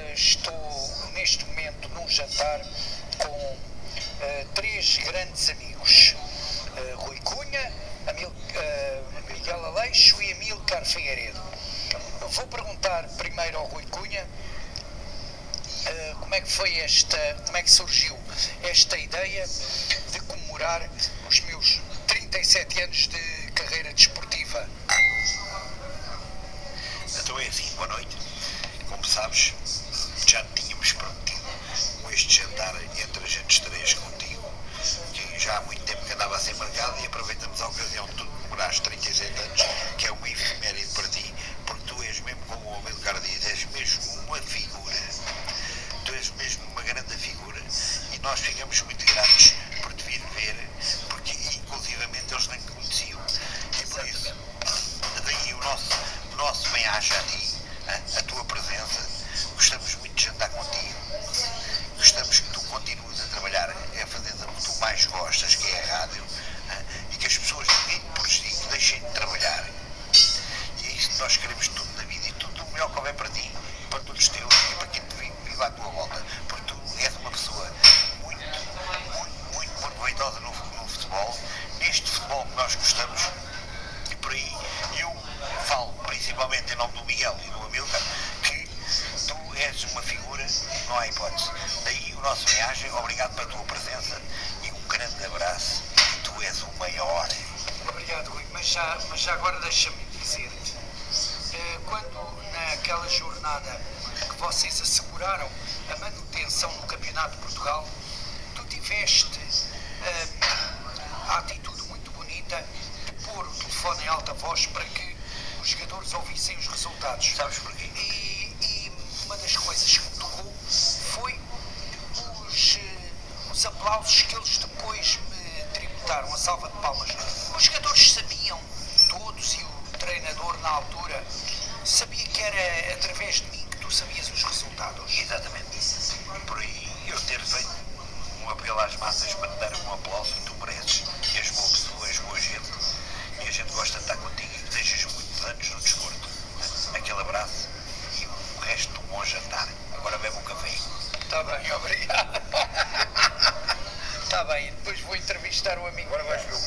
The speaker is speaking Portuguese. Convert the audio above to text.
Estou neste momento num jantar com três grandes amigos: Rui Cunha, Miguel Aleixo e Amílcar Figueiredo. Vou perguntar primeiro ao Rui Cunha como é que surgiu esta ideia de comemorar os meus 37 anos de carreira desportiva. Então é assim, boa noite. Como sabes, já tínhamos prometido este jantar entre a gente três contigo, que já há muito tempo que andava a ser marcado, e aproveitamos a ocasião de tu comemorar os 37 anos, que é uma efeméride para ti, porque tu és mesmo, como o Amílcar diz, és mesmo uma figura. Tu és mesmo uma grande figura e nós ficamos muito gratos por te vir ver, porque inclusivamente eles nem te conheciam. E por isso, daí o nosso bem-aja a ti, a tua presença. Gostamos muito de jantar contigo, gostamos que tu continues a trabalhar, a fazer o que tu mais gostas, que é a rádio, e que as pessoas por si deixem de trabalhar. E é isso que nós queremos tudo na vida, e tudo o melhor que houver para ti, para todos os teus e para quem te vive à tua volta, porque tu és uma pessoa muito proveitosa no futebol, neste futebol que nós gostamos. E por aí eu falo principalmente em nome do Miguel e do Amílcar, que tu és uma figura, não há hipótese. Daí o nosso viagem, obrigado pela tua presença e um grande abraço, e tu és o maior. Obrigado, Rui, mas já agora deixa-me dizer-te, quando naquela jornada que vocês asseguraram a manutenção no Campeonato de Portugal, tu tiveste a atitude muito bonita de pôr o telefone em alta voz para que os jogadores ouvissem os resultados. Sabes porquê? E uma das coisas que me tocou foi os aplausos que eles depois me tributaram, a salva de palmas. Os jogadores sabiam, todos, e o treinador na altura sabia que era através de mim que tu sabias os resultados. Exatamente. E por aí eu ter feito um apelo às massas para te dar um aplauso que tu mereces. És boa pessoa, és boa gente, e a gente gosta de estar contigo e que desejas muitos anos no desporto. Aquele abraço e o resto do bom jantar. Agora bebe um café. Está bem, obrigado. Está bem, depois vou entrevistar o amigo. Agora vais ver